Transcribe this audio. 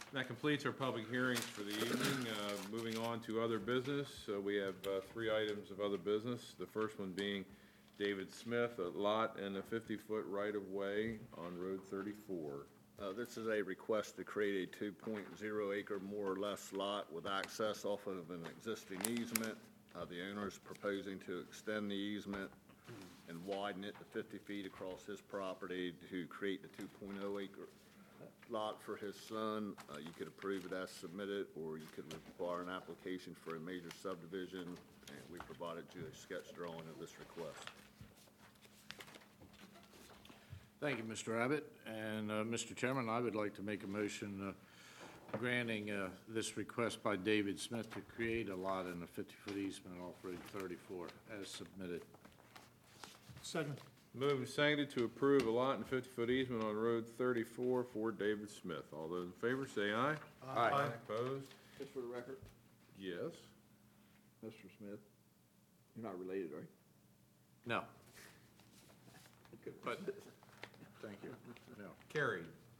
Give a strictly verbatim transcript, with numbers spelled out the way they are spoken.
That completes our public hearings for the evening. Uh, Moving on to other business, uh, we have uh, three items of other business. The first one being David Smith, a lot and a fifty-foot right-of-way on Road thirty-four. Uh, This is a request to create a two point zero acre more or less lot with access off of an existing easement. Uh, The owner is proposing to extend the easement and widen it to fifty feet across his property to create the two point oh acre lot for his son. Uh, You could approve it as submitted, or you could require an application for a major subdivision, and we provided you a sketch drawing of this request. Thank you, Mister Abbott. And, uh, Mister Chairman, I would like to make a motion uh, granting uh, this request by David Smith to create a lot in a fifty-foot easement off Road thirty-four as submitted. Second. Moved and seconded to approve a lot and fifty-foot easement on Road thirty-four for David Smith. All those in favor say aye. Aye. Opposed? Just for the record, Yes. Mister Smith, you're not related, are you? No. But, thank you. No. Carried.